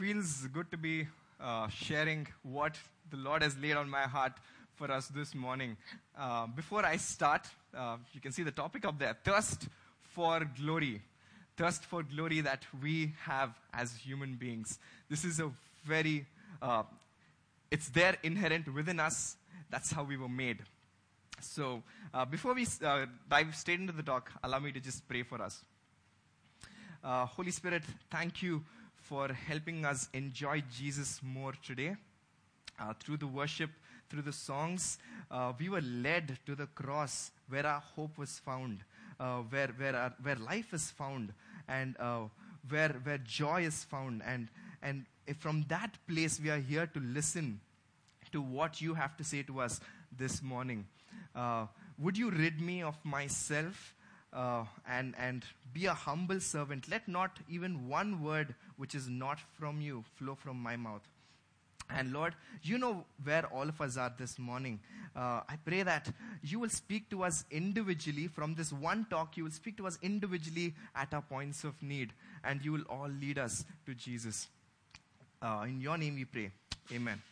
feels good to be sharing what the Lord has laid on my heart for us this morning. Before I start, you can see the topic up there, thirst for glory. Thirst for glory that we have as human beings. This is a very, it's there inherent within us. That's how we were made. So before we dive straight into the talk, allow me to just pray for us. Holy Spirit, thank you for helping us enjoy Jesus more today. Through the worship, through the songs, we were led to the cross where our hope was found, where life is found, and where joy is found. And from that place, we are here to listen to what you have to say to us this morning. Would you rid me of myself and be a humble servant? Let not even one word which is not from you flow from my mouth. And Lord, you know where all of us are this morning. I pray that you will speak to us individually. From this one talk, you will speak to us individually at our points of need. And you will all lead us to Jesus. In your name we pray. Amen.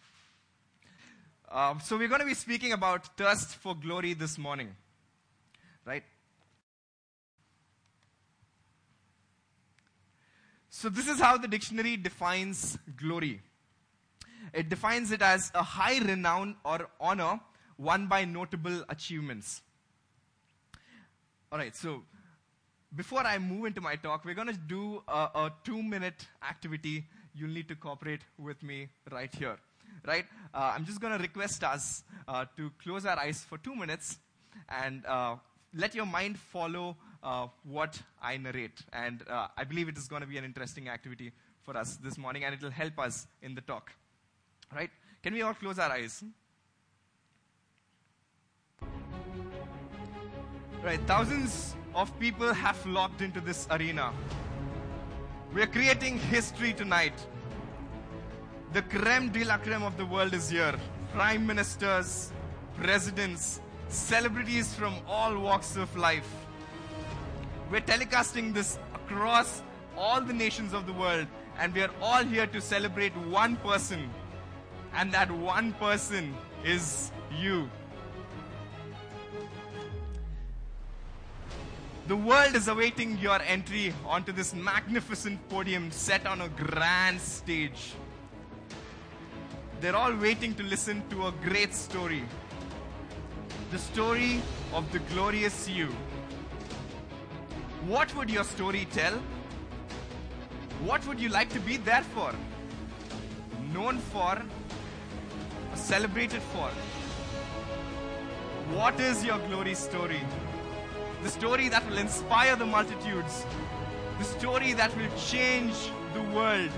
So we're going to be speaking about thirst for glory this morning. Right? So this is how the dictionary defines glory. It defines it as a high renown or honor won by notable achievements. Alright, so before I move into my talk, we're going to do a 2-minute activity. You'll need to cooperate with me right here. Right? I'm just going to request us to close our eyes for 2 minutes and let your mind follow what I narrate. And I believe it is going to be an interesting activity for us this morning, and it will help us in the talk. Right? Can we all close our eyes? Right, thousands of people have flocked into this arena. We are creating history tonight. The creme de la creme of the world is here. Prime ministers, presidents, celebrities from all walks of life. We're telecasting this across all the nations of the world, and we are all here to celebrate one person. And that one person is you. The world is awaiting your entry onto this magnificent podium set on a grand stage. They're all waiting to listen to a great story. The story of the glorious you. What would your story tell? What would you like to be there for? Known for? Or celebrated for? What is your glory story? The story that will inspire the multitudes. The story that will change the world.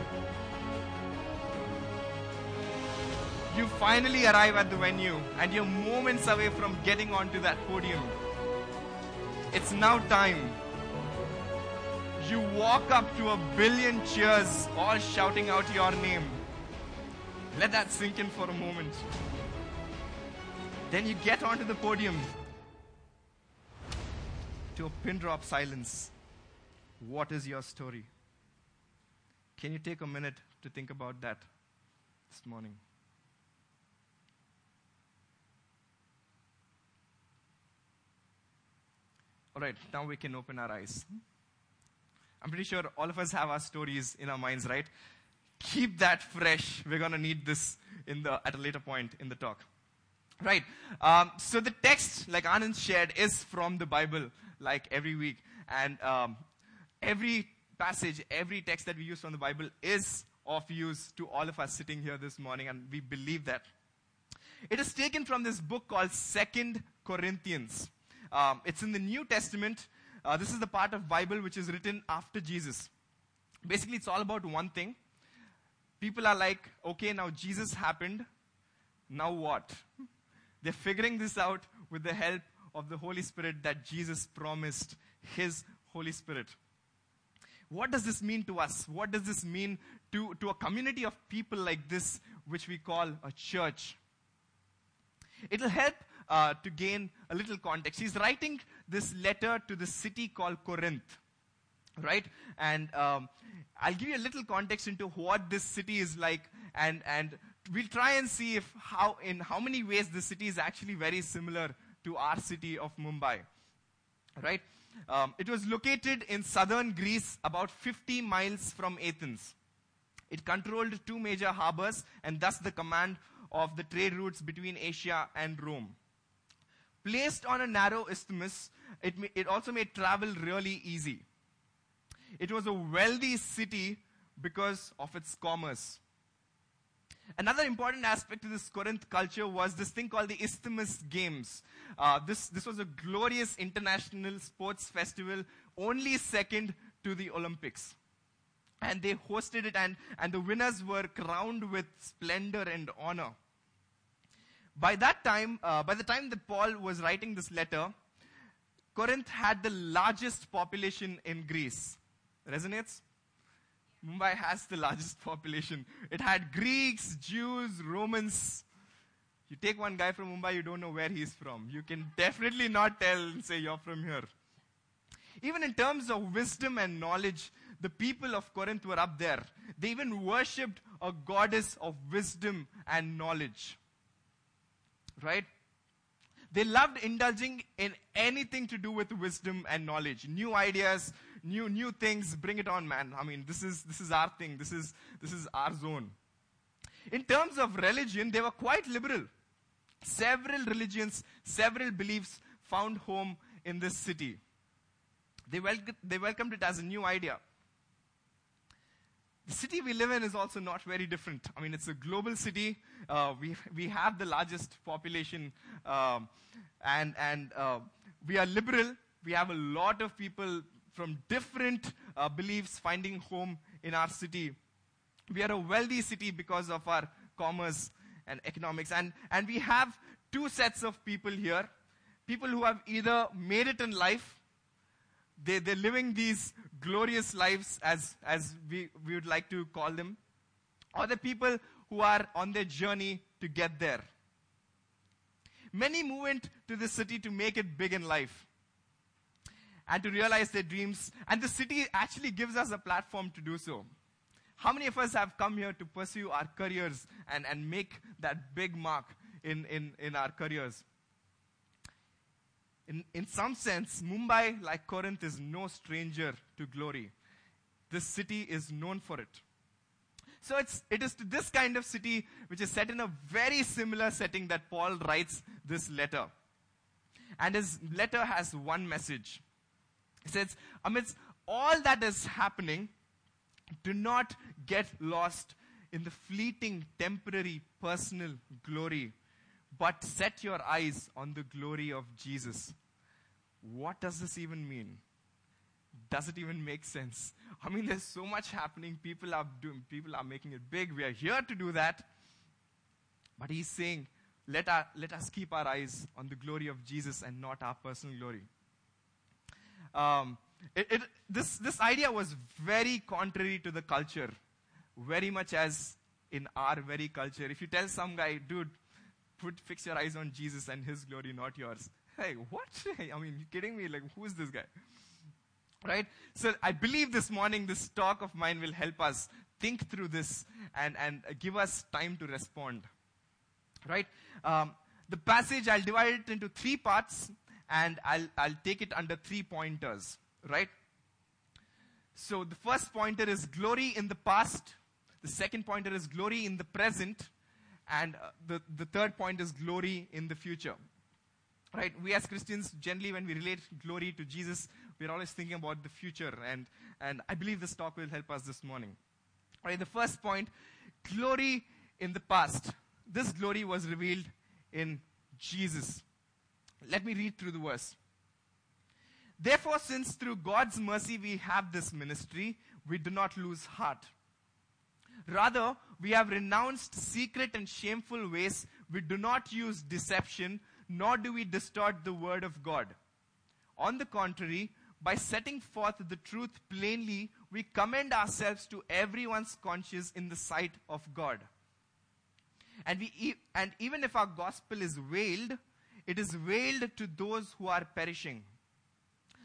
You finally arrive at the venue and you're moments away from getting onto that podium. It's now time. You walk up to 1 billion cheers, all shouting out your name. Let that sink in for a moment. Then you get onto the podium. To a pin drop silence. What is your story? Can you take a minute to think about that this morning? Alright, now we can open our eyes. I'm pretty sure all of us have our stories in our minds, right? Keep that fresh. We're going to need this at a later point in the talk. Right. So the text, like Anand shared, is from the Bible, like every week. And every passage, every text that we use from the Bible is of use to all of us sitting here this morning, and we believe that. It is taken from this book called 2 Corinthians. It's in the New Testament. This is the part of Bible which is written after Jesus. Basically, it's all about one thing. People are like, okay, now Jesus happened. Now what? They're figuring this out with the help of the Holy Spirit that Jesus promised, His Holy Spirit. What does this mean to us? What does this mean to a community of people like this, which we call a church? It'll help to gain a little context. He's writing this letter to the city called Corinth. right? And I'll give you a little context into what this city is like, and we'll try and see in how many ways this city is actually very similar to our city of Mumbai, right? It was located in southern Greece, about 50 miles from Athens. It controlled two major harbors and thus the command of the trade routes between Asia and Rome. Placed on a narrow isthmus, it also made travel really easy. It was a wealthy city because of its commerce. Another important aspect of this Corinth culture was this thing called the Isthmus Games. This was a glorious international sports festival, only second to the Olympics. And they hosted it, and the winners were crowned with splendor and honor. By the time that Paul was writing this letter, Corinth had the largest population in Greece. Resonates? Mumbai has the largest population. It had Greeks, Jews, Romans. You take one guy from Mumbai, you don't know where he's from. You can definitely not tell and say you're from here. Even in terms of wisdom and knowledge, the people of Corinth were up there. They even worshipped a goddess of wisdom and knowledge. Right? They loved indulging in anything to do with wisdom and knowledge. New ideas, new things, bring it on, man. I mean, this is our thing. This is our zone. In terms of religion, they were quite liberal. Several religions, several beliefs found home in this city. They welcomed it as a new idea. The city we live in is also not very different. I mean, it's a global city. We have the largest population, and we are liberal. We have a lot of people from different beliefs finding home in our city. We are a wealthy city because of our commerce and economics. And we have two sets of people here. People who have either made it in life. They're living these glorious lives, as we would like to call them. Or the people who are on their journey to get there. Many move into the city to make it big in life and to realize their dreams. And the city actually gives us a platform to do so. How many of us have come here to pursue our careers and make that big mark in our careers? In some sense, Mumbai, like Corinth, is no stranger to glory. This city is known for it. So it is to this kind of city, which is set in a very similar setting, that Paul writes this letter. And his letter has one message. He says, amidst all that is happening, do not get lost in the fleeting, temporary, personal glory, but set your eyes on the glory of Jesus. What does this even mean? Does it even make sense? I mean, there's so much happening. People are making it big. We are here to do that. But he's saying, let us keep our eyes on the glory of Jesus and not our personal glory. This idea was very contrary to the culture, very much as in our very culture. If you tell some guy, dude, fix your eyes on Jesus and his glory, not yours. Hey, what? I mean, you kidding me? Like, who is this guy? Right? So I believe this morning, this talk of mine will help us think through this and give us time to respond. Right? The passage, I'll divide it into 3 parts, and I'll take it under 3 pointers. Right? So the first pointer is glory in the past. The second pointer is glory in the present. And the third point is glory in the future. Right? We as Christians, generally when we relate glory to Jesus, we're always thinking about the future. And I believe this talk will help us this morning. Right? The first point, glory in the past. This glory was revealed in Jesus. Let me read through the verse. Therefore, since through God's mercy we have this ministry, we do not lose heart. Rather, we have renounced secret and shameful ways. We do not use deception, nor do we distort the word of God. On the contrary, by setting forth the truth plainly, we commend ourselves to everyone's conscience in the sight of God. And even if our gospel is veiled, it is veiled to those who are perishing.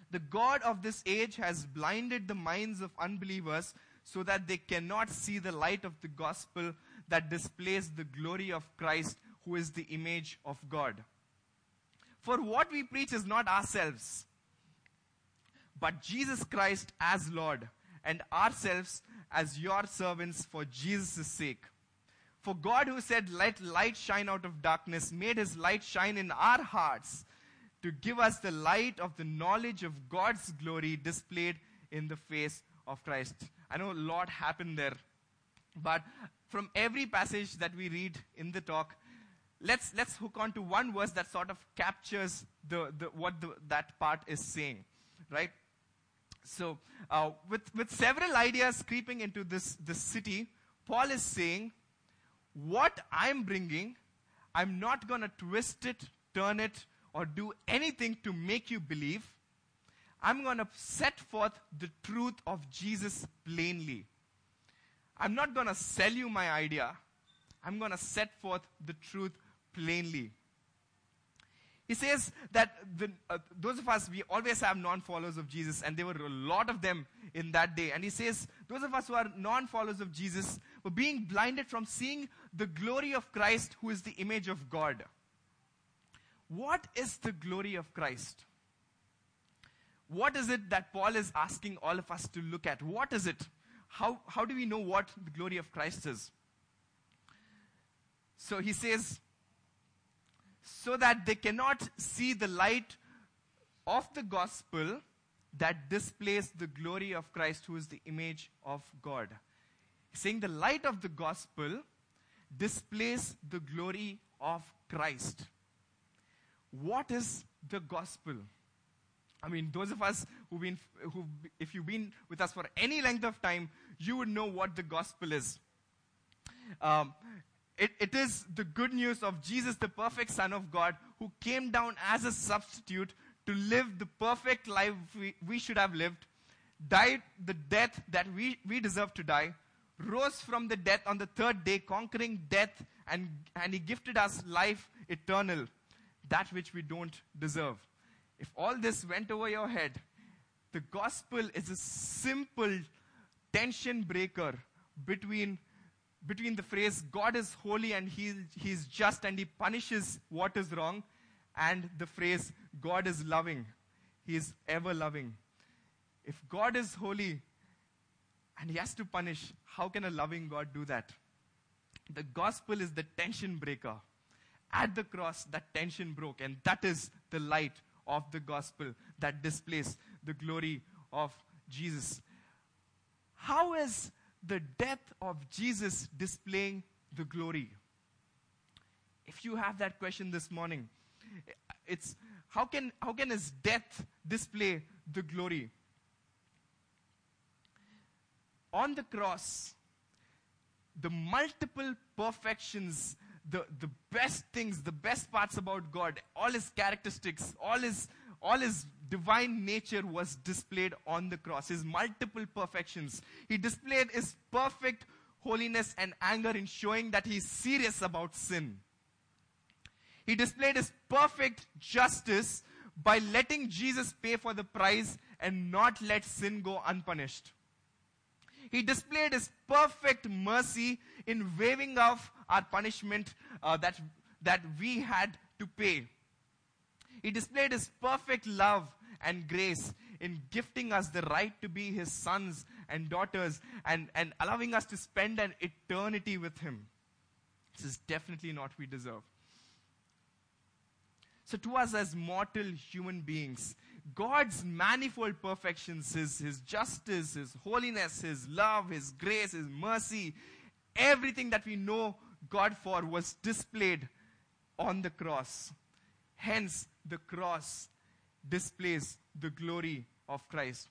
The God of this age has blinded the minds of unbelievers so that they cannot see the light of the gospel that displays the glory of Christ, who is the image of God. For what we preach is not ourselves, but Jesus Christ as Lord, and ourselves as your servants for Jesus' sake. For God, who said, "Let light shine out of darkness," made his light shine in our hearts to give us the light of the knowledge of God's glory displayed in the face of Christ. I know a lot happened there, but from every passage that we read in the talk, let's hook on to one verse that sort of captures that part is saying, right? So, with several ideas creeping into this city, Paul is saying, what I'm bringing, I'm not going to twist it, turn it, or do anything to make you believe. I'm going to set forth the truth of Jesus plainly. I'm not going to sell you my idea. I'm going to set forth the truth plainly. He says that those of us, we always have non-followers of Jesus, and there were a lot of them in that day. And he says, those of us who are non-followers of Jesus were being blinded from seeing the glory of Christ, who is the image of God. What is the glory of Christ? What is it that Paul is asking all of us to look at? What is it? How do we know what the glory of Christ is? So he says, so that they cannot see the light of the gospel that displays the glory of Christ, who is the image of God. He's saying the light of the gospel displays the glory of Christ. What is the gospel? I mean, those of us if you've been with us for any length of time, you would know what the gospel is. It is the good news of Jesus, the perfect Son of God, who came down as a substitute to live the perfect life we should have lived, died the death that we deserve to die, rose from the death on the third day, conquering death, and he gifted us life eternal, that which we don't deserve. If all this went over your head, the gospel is a simple tension breaker between the phrase, God is holy and he's just and he punishes what is wrong, and the phrase, God is loving. He is ever loving. If God is holy and he has to punish, how can a loving God do that? The gospel is the tension breaker. At the cross, that tension broke, and that is the light of the gospel that displays the glory of Jesus. How is the death of Jesus displaying the glory? If you have that question this morning, it's how can his death display the glory? On the cross, the multiple perfections, the best things, the best parts about God, all his characteristics, all his divine nature was displayed on the cross. His multiple perfections. He displayed his perfect holiness and anger in showing that he's serious about sin. He displayed his perfect justice by letting Jesus pay for the price and not let sin go unpunished. He displayed his perfect mercy in waiving off our punishment that we had to pay. He displayed his perfect love and grace in gifting us the right to be his sons and daughters and allowing us to spend an eternity with him. This is definitely not what we deserve. So to us as mortal human beings, God's manifold perfections, his justice, his holiness, his love, his grace, his mercy, everything that we know God for was displayed on the cross. Hence, the cross displays the glory of Christ.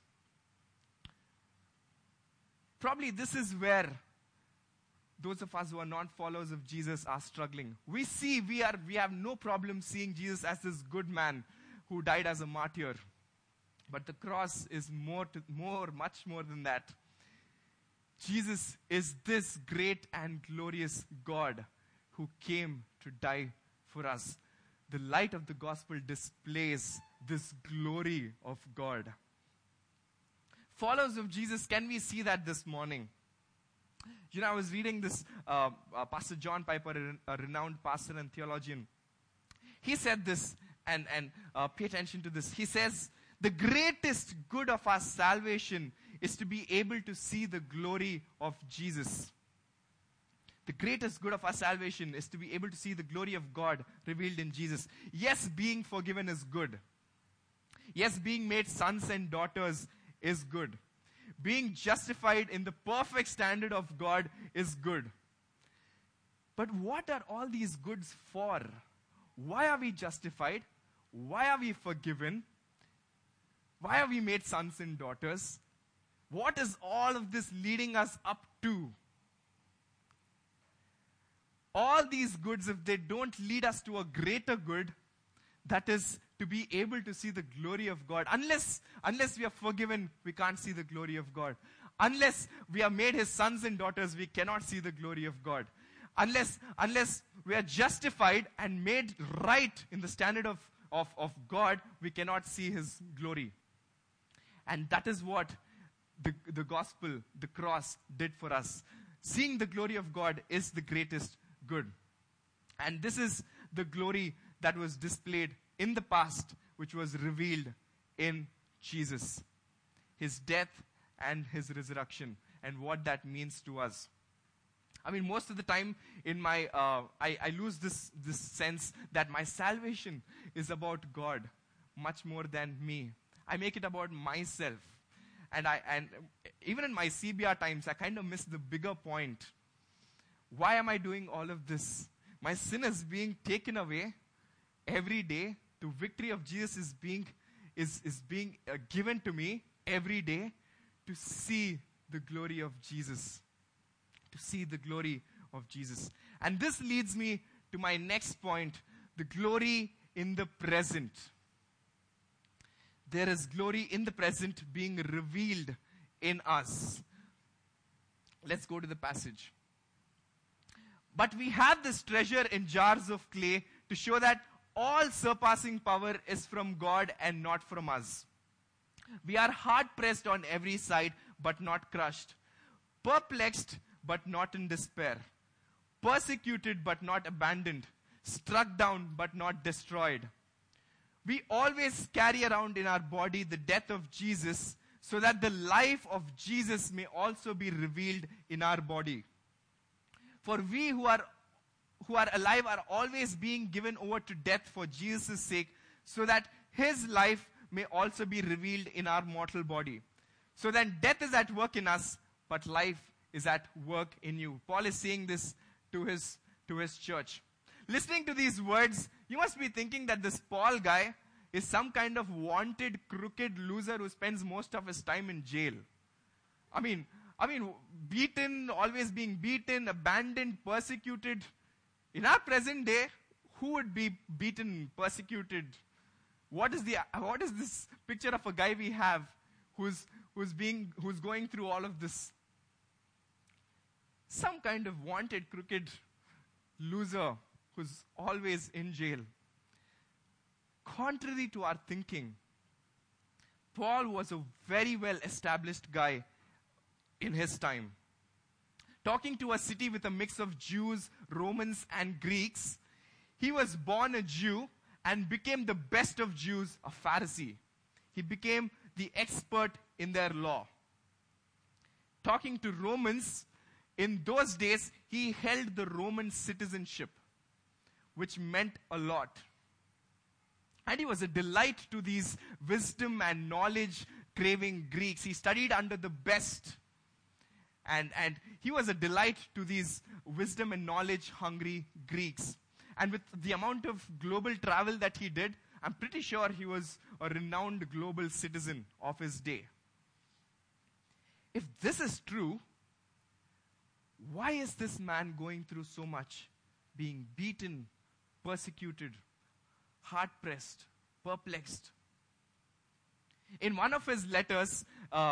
Probably this is where those of us who are not followers of Jesus are struggling. We have no problem seeing Jesus as this good man who died as a martyr. But the cross is much more than that. Jesus is this great and glorious God who came to die for us. The light of the gospel displays this glory of God. Followers of Jesus, can we see that this morning? I was reading this, Pastor John Piper, a renowned pastor and theologian. He said this, and pay attention to this. He says, the greatest good of our salvation is to be able to see the glory of Jesus. The greatest good of our salvation is to be able to see the glory of God revealed in Jesus. Yes, being forgiven is good. Yes, being made sons and daughters is good. Being justified in the perfect standard of God is good. But what are all these goods for? Why are we justified? Why are we forgiven? Why are we made sons and daughters? What is all of this leading us up to? All these goods, if they don't lead us to a greater good, that is to be able to see the glory of God. Unless we are forgiven, we can't see the glory of God. Unless we are made His sons and daughters, we cannot see the glory of God. Unless we are justified and made right in the standard of God, we cannot see His glory. And that is what the gospel, the cross, did for us. Seeing the glory of God is the greatest good. And this is the glory that was displayed in the past, which was revealed in Jesus. His death and His resurrection, and what that means to us. I mean, most of the time in my, I lose this sense that my salvation is about God much more than me. I make it about myself. And even in my CBR times, I kind of miss the bigger point. Why am I doing all of this? My sin is being taken away every day. The victory of Jesus is being given to me every day to see the glory of Jesus. To see the glory of Jesus. And this leads me to my next point, the glory in the present. There is glory in the present being revealed in us. Let's go to the passage. But we have this treasure in jars of clay to show that all surpassing power is from God and not from us. We are hard pressed on every side, but not crushed. Perplexed, but not in despair. Persecuted, but not abandoned. Struck down, but not destroyed. We always carry around in our body the death of Jesus, so that the life of Jesus may also be revealed in our body. For we who are alive are always being given over to death for Jesus' sake, so that His life may also be revealed in our mortal body. So then death is at work in us, but life is at work in you. Paul is saying this to his church. Listening to these words, you must be thinking that this Paul guy is some kind of wanted, crooked loser who spends most of his time in jail. I mean, beaten, always being beaten, abandoned, persecuted. In our present day, who would be beaten, persecuted? What is this picture of a guy we have who's going through all of this? Some kind of wanted, crooked loser who's always in jail. Contrary to our thinking, Paul was a very well-established guy in his time. Talking to a city with a mix of Jews, Romans, and Greeks, he was born a Jew and became the best of Jews, a Pharisee. He became the expert in their law. Talking to Romans, in those days, he held the Roman citizenship, which meant a lot. And he was a delight to these wisdom and knowledge craving Greeks. He studied under the best. And he was a delight to these wisdom and knowledge hungry Greeks. And with the amount of global travel that he did, I'm pretty sure he was a renowned global citizen of his day. If this is true, why is this man going through so much? Being beaten, persecuted, hard-pressed, perplexed. In one of his letters,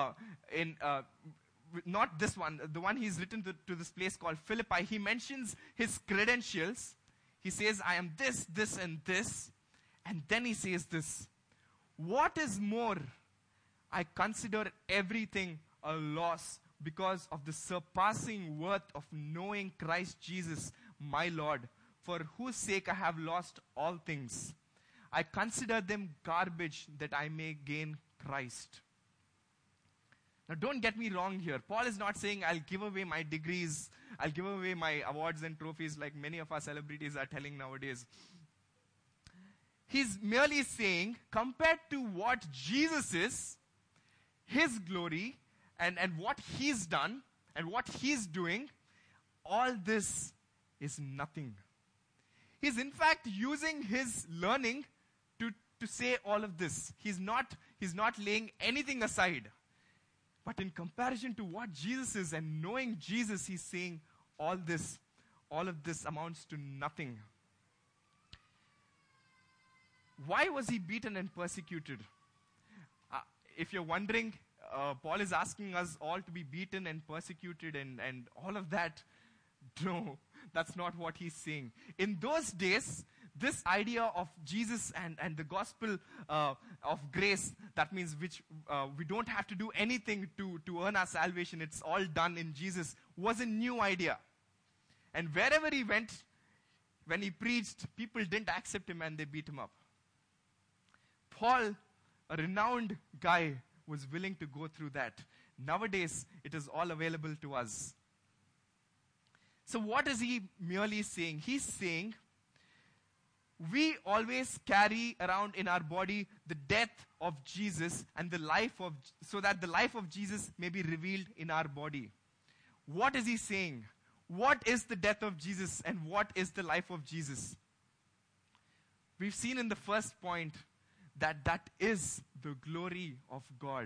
not this one, the one he's written to this place called Philippi, he mentions his credentials. He says, I am this, this, and this. And then he says this, What is more, I consider everything a loss because of the surpassing worth of knowing Christ Jesus, my Lord, for whose sake I have lost all things. I consider them garbage that I may gain Christ. Now, don't get me wrong here. Paul is not saying I'll give away my degrees, I'll give away my awards and trophies like many of our celebrities are telling nowadays. He's merely saying, compared to what Jesus is, his glory, and what he's done, and what he's doing, all this is nothing. He's in fact using his learning to say all of this. He's not laying anything aside. But in comparison to what Jesus is and knowing Jesus, he's saying all of this amounts to nothing. Why was he beaten and persecuted? If you're wondering, Paul is asking us all to be beaten and persecuted and all of that. No, that's not what he's saying. In those days, this idea of Jesus and the gospel of grace, that means which we don't have to do anything to earn our salvation, it's all done in Jesus, was a new idea. And wherever he went, when he preached, people didn't accept him and they beat him up. Paul, a renowned guy, was willing to go through that. Nowadays, it is all available to us. So what is he merely saying? He's saying, we always carry around in our body the death of Jesus and so that the life of Jesus may be revealed in our body. What is he saying? What is the death of Jesus and what is the life of Jesus? We've seen in the first point that is the glory of God.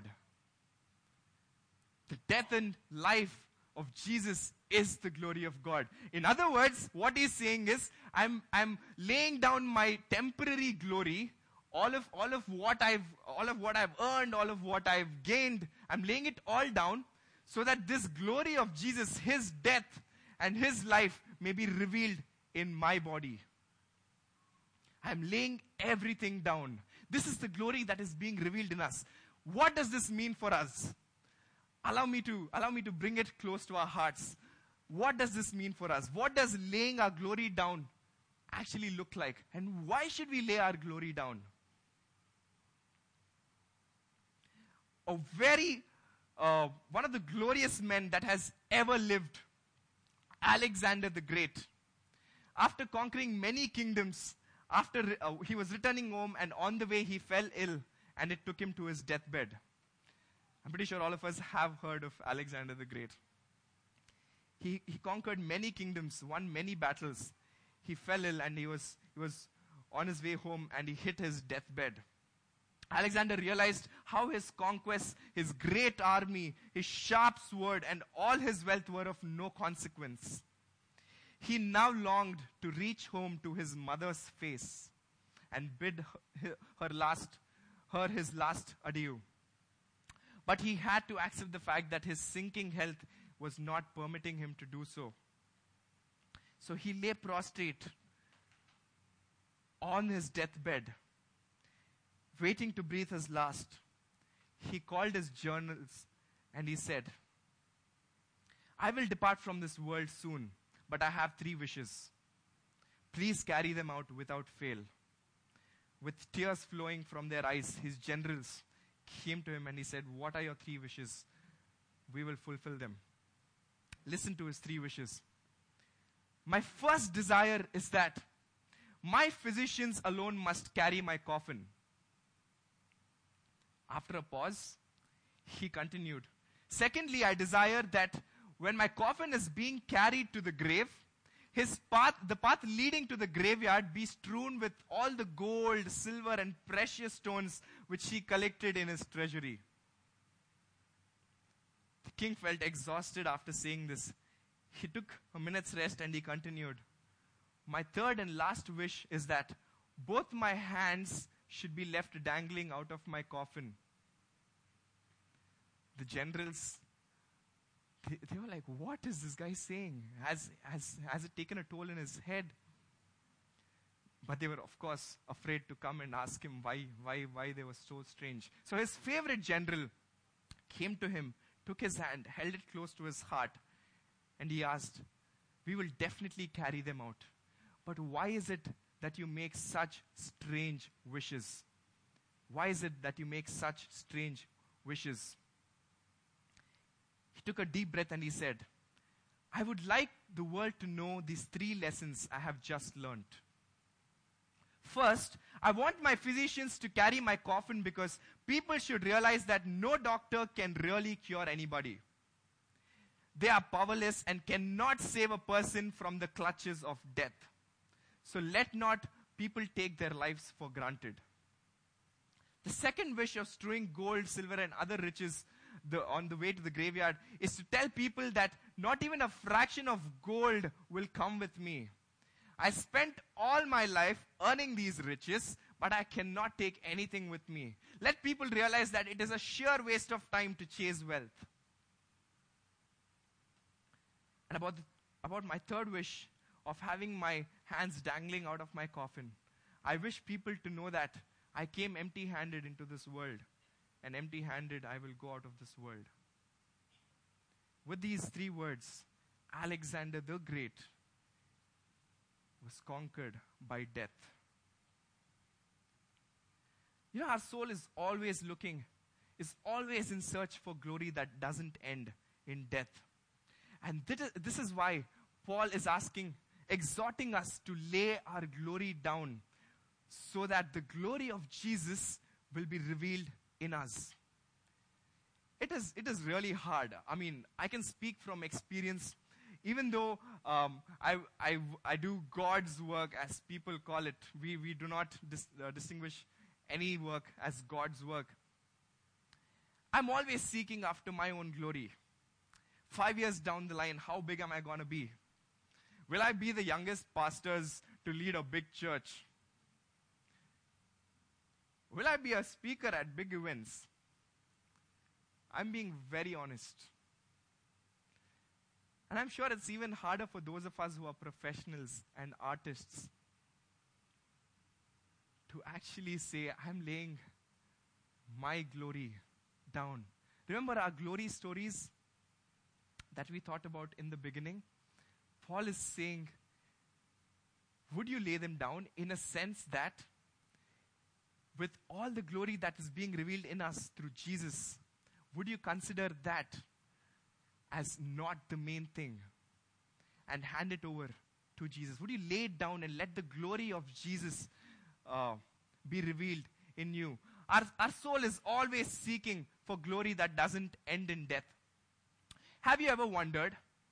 The death and life of Jesus is the glory of God. In other words, what he's saying is, I'm laying down my temporary glory, all of what I've earned, all of what I've gained, I'm laying it all down so that this glory of Jesus, his death and his life may be revealed in my body. I'm laying everything down. This is the glory that is being revealed in us. What does this mean for us? Allow me to bring it close to our hearts. What does this mean for us? What does laying our glory down actually look like? And why should we lay our glory down? One of the glorious men that has ever lived, Alexander the Great. After conquering many kingdoms, he was returning home, and on the way he fell ill and it took him to his deathbed. I'm pretty sure all of us have heard of Alexander the Great. He conquered many kingdoms, won many battles. He fell ill and he was on his way home and he hit his deathbed. Alexander realized how his conquests, his great army, his sharp sword, and all his wealth were of no consequence. He now longed to reach home to his mother's face and bid her his last adieu. But he had to accept the fact that his sinking health was not permitting him to do so. So he lay prostrate on his deathbed, waiting to breathe his last. He called his journals and he said, I will depart from this world soon, but I have 3 wishes. Please carry them out without fail. With tears flowing from their eyes, his generals came to him and he said, what are your 3 wishes? We will fulfill them. Listen to his 3 wishes. My first desire is that my physicians alone must carry my coffin. After a pause, he continued, secondly, I desire that when my coffin is being carried to the grave, the path leading to the graveyard be strewn with all the gold, silver, and precious stones which he collected in his treasury. The king felt exhausted after saying this. He took a minute's rest and he continued, my third and last wish is that both my hands should be left dangling out of my coffin. The generals, they were like, what is this guy saying? Has it taken a toll in his head? But they were, of course, afraid to come and ask him why they were so strange. So his favorite general came to him, took his hand, held it close to his heart, and he asked, "We will definitely carry them out. But why is it that you make such strange wishes? Why is it that you make such strange wishes?" He took a deep breath and he said, "I would like the world to know these 3 lessons I have just learned. First, I want my physicians to carry my coffin because people should realize that no doctor can really cure anybody. They are powerless and cannot save a person from the clutches of death. So let not people take their lives for granted. The second wish of strewing gold, silver, and other riches on the way to the graveyard is to tell people that not even a fraction of gold will come with me. I spent all my life earning these riches, but I cannot take anything with me. Let people realize that it is a sheer waste of time to chase wealth." And about my third wish of having my hands dangling out of my coffin, I wish people to know that I came empty-handed into this world, and empty-handed I will go out of this world. With these 3 words, Alexander the Great was conquered by death. You know, our soul is always in search for glory that doesn't end in death. And this is why Paul is exhorting us to lay our glory down so that the glory of Jesus will be revealed in us. It is really hard. I mean, I can speak from experience. Even though I do God's work, as people call it, we do not distinguish any work as God's work. I'm always seeking after my own glory. 5 years down the line, how big am I going to be? Will I be the youngest pastors to lead a big church? Will I be a speaker at big events? I'm being very honest. And I'm sure it's even harder for those of us who are professionals and artists to actually say, I'm laying my glory down. Remember our glory stories that we thought about in the beginning? Paul is saying, would you lay them down in a sense that with all the glory that is being revealed in us through Jesus, would you consider that as not the main thing and hand it over to Jesus? Would you lay it down and let the glory of Jesus be revealed in you? Our soul is always seeking for glory that doesn't end in death. Have you ever wondered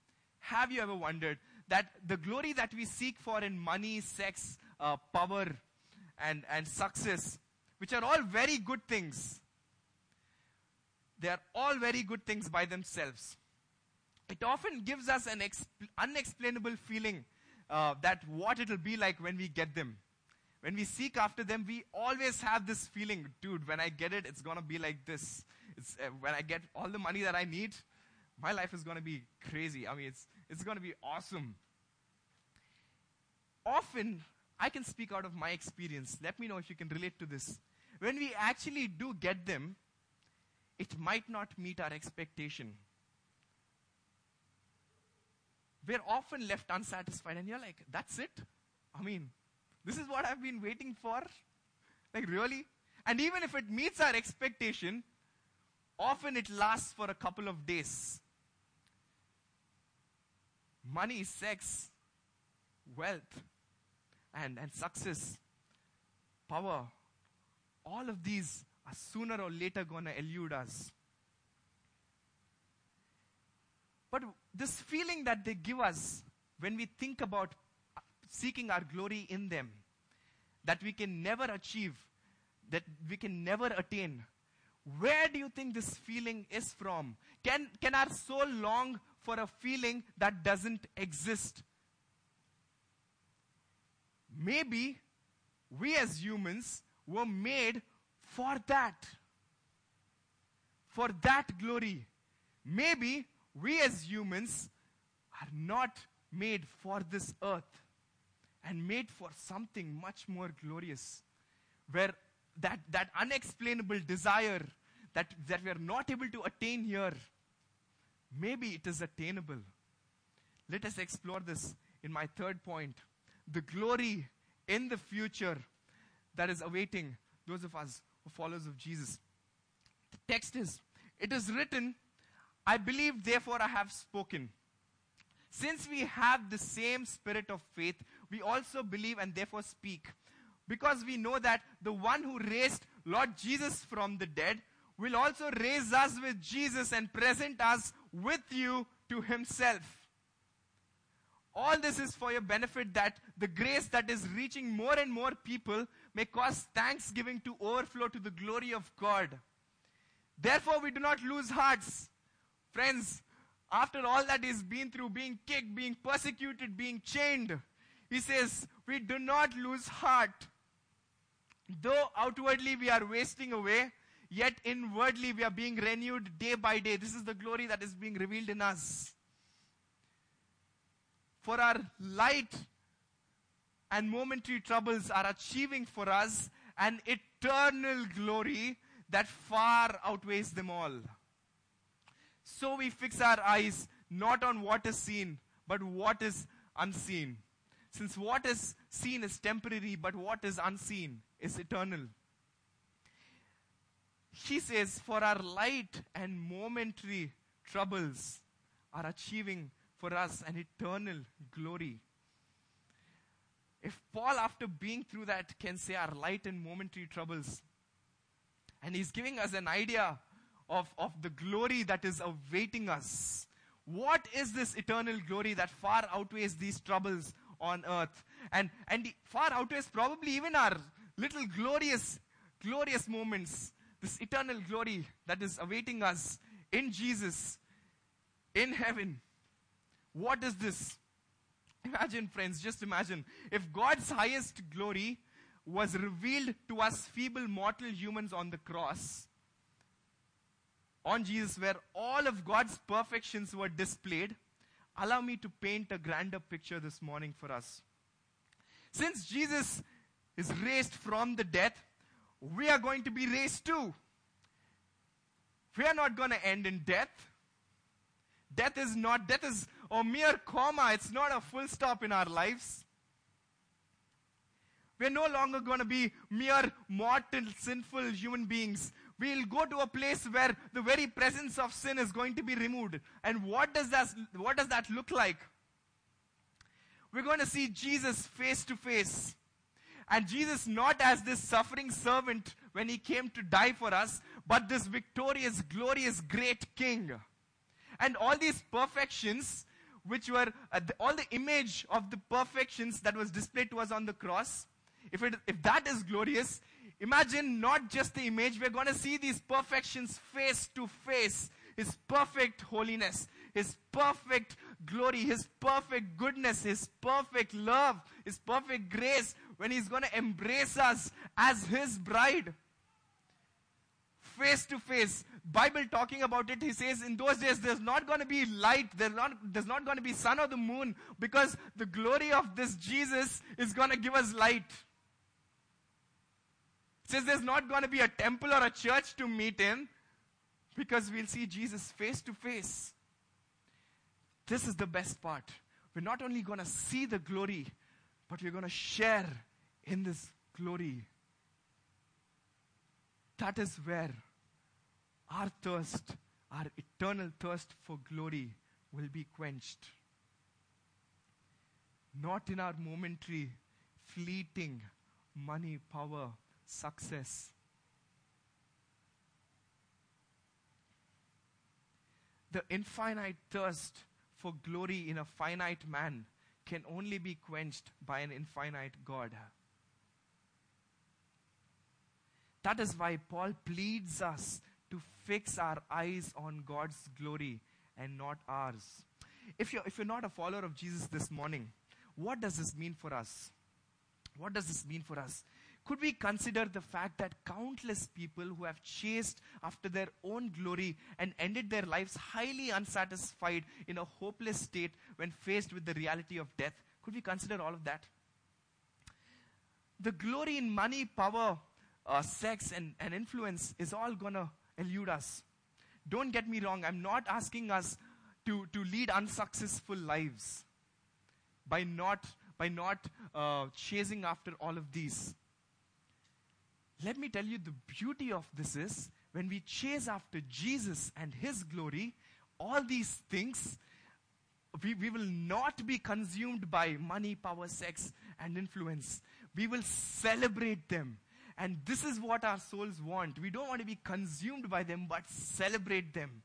that the glory that we seek for in money, sex, power, and success, which are all very good things, they are all very good things by themselves. It often gives us an unexplainable feeling that what it will be like when we get them. When we seek after them, we always have this feeling, dude, when I get it, it's going to be like this. When I get all the money that I need, my life is going to be crazy. I mean, it's going to be awesome. Often, I can speak out of my experience. Let me know if you can relate to this. When we actually do get them, it might not meet our expectation. We're often left unsatisfied, and you're like, that's it? I mean, this is what I've been waiting for? Like, really? And even if it meets our expectation, often it lasts for a couple of days. Money, sex, wealth, and success, power, all of these are sooner or later going to elude us. But this feeling that they give us when we think about seeking our glory in them, that we can never achieve, that we can never attain, where do you think this feeling is from? Can our soul long for a feeling that doesn't exist? Maybe we as humans were made for that glory. Maybe we as humans are not made for this earth. and made for something much more glorious, where that unexplainable desire that we are not able to attain here, maybe it is attainable. Let us explore this in my third point. The glory in the future that is awaiting those of us who are followers of Jesus. The text is, it is written, I believe, therefore I have spoken. Since we have the same spirit of faith, we also believe and therefore speak. Because we know that the one who raised Lord Jesus from the dead will also raise us with Jesus and present us with you to himself. All this is for your benefit, that the grace that is reaching more and more people may cause thanksgiving to overflow to the glory of God. Therefore, we do not lose hearts. Friends, after all that he's been through, being kicked, being persecuted, being chained, he says, we do not lose heart. Though outwardly we are wasting away, yet inwardly we are being renewed day by day. This is the glory that is being revealed in us. For our light and momentary troubles are achieving for us an eternal glory that far outweighs them all. So we fix our eyes not on what is seen, but what is unseen. Since what is seen is temporary, but what is unseen is eternal. He says, for our light and momentary troubles are achieving for us an eternal glory. If Paul, after being through that, can say our light and momentary troubles, and he's giving us an idea of the glory that is awaiting us. What is this eternal glory that far outweighs these troubles on earth? And far outweighs probably even our little glorious moments. This eternal glory that is awaiting us in Jesus, in heaven. What is this? Imagine, friends, just imagine. If God's highest glory was revealed to us feeble mortal humans on the cross, on Jesus, where all of God's perfections were displayed, allow me to paint a grander picture this morning for us. Since Jesus is raised from the dead, we are going to be raised too. We are not going to end in death. Death is a mere comma. It's not a full stop in our lives. We're no longer going to be mere mortal, sinful human beings. We'll go to a place where the very presence of sin is going to be removed. And what does that look like? We're going to see Jesus face to face. And Jesus not as this suffering servant when he came to die for us, but this victorious, glorious, great king. And all these perfections, which were all the image of the perfections that was displayed to us on the cross, if that is glorious, imagine not just the image, we're going to see these perfections face to face. His perfect holiness, His perfect glory, His perfect goodness, His perfect love, His perfect grace, when He's going to embrace us as His bride. Face to face. Bible talking about it, he says in those days there's not going to be light, there's not going to be sun or the moon, because the glory of this Jesus is going to give us light. It says there's not going to be a temple or a church to meet in, because we'll see Jesus face to face. This is the best part. We're not only going to see the glory, but we're going to share in this glory. That is where our thirst, our eternal thirst for glory will be quenched. Not in our momentary, fleeting money, power, success. The infinite thirst for glory in a finite man can only be quenched by an infinite God. That is why Paul pleads us to fix our eyes on God's glory and not ours. If you're not a follower of Jesus this morning, what does this mean for us? What does this mean for us? Could we consider the fact that countless people who have chased after their own glory and ended their lives highly unsatisfied in a hopeless state when faced with the reality of death? Could we consider all of that? The glory in money, power, sex, and influence is all gonna elude us. Don't get me wrong, I'm not asking us to lead unsuccessful lives by not chasing after all of these. Let me tell you, the beauty of this is when we chase after Jesus and His glory, all these things, we will not be consumed by money, power, sex, and influence. We will celebrate them. And this is what our souls want. We don't want to be consumed by them, but celebrate them.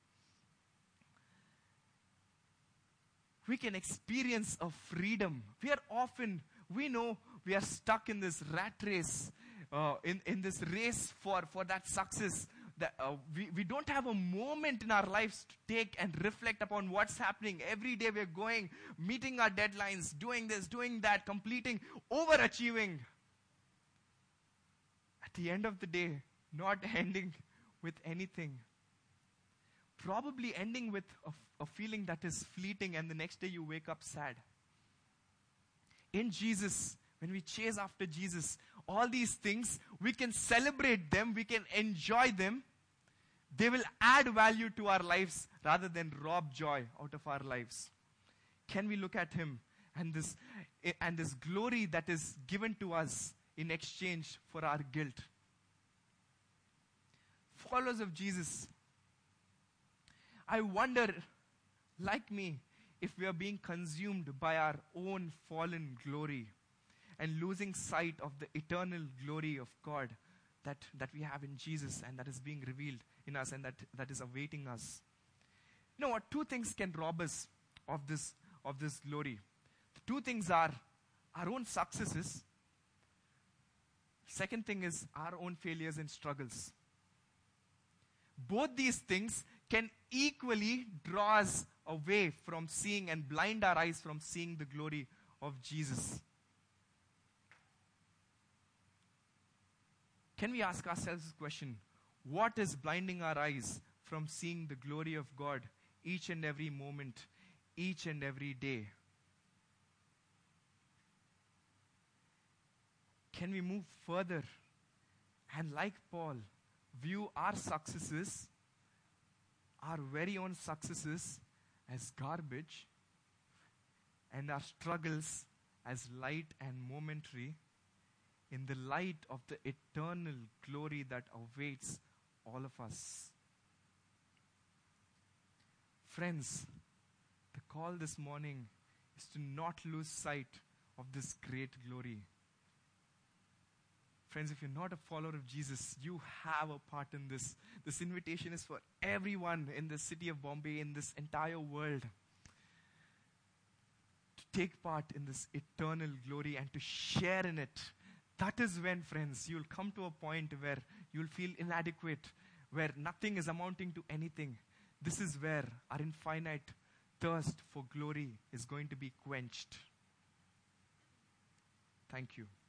We can experience a freedom. We know we are stuck in this rat race, in this race for that success. We don't have a moment in our lives to take and reflect upon what's happening. Every day we're going, meeting our deadlines, doing this, doing that, completing, overachieving. At the end of the day, not ending with anything. Probably ending with a feeling that is fleeting, and the next day you wake up sad. In Jesus, when we chase after Jesus, all these things, we can celebrate them, we can enjoy them. They will add value to our lives rather than rob joy out of our lives. Can we look at Him and this glory that is given to us in exchange for our guilt? Followers of Jesus, I wonder, like me, if we are being consumed by our own fallen glory and losing sight of the eternal glory of God that we have in Jesus and that is being revealed in us and that is awaiting us. You know what? Two things can rob us of this glory. The two things are our own successes. Second thing is our own failures and struggles. Both these things can equally draw us away from seeing and blind our eyes from seeing the glory of Jesus. Can we ask ourselves this question? What is blinding our eyes from seeing the glory of God each and every moment, each and every day? Can we move further and, like Paul, view our successes, our very own successes, as garbage, and our struggles as light and momentary, in the light of the eternal glory that awaits all of us? Friends, the call this morning is to not lose sight of this great glory. Friends, if you're not a follower of Jesus, you have a part in this. This invitation is for everyone in the city of Bombay, in this entire world, to take part in this eternal glory and to share in it. That is when, friends, you'll come to a point where you'll feel inadequate, where nothing is amounting to anything. This is where our infinite thirst for glory is going to be quenched. Thank you.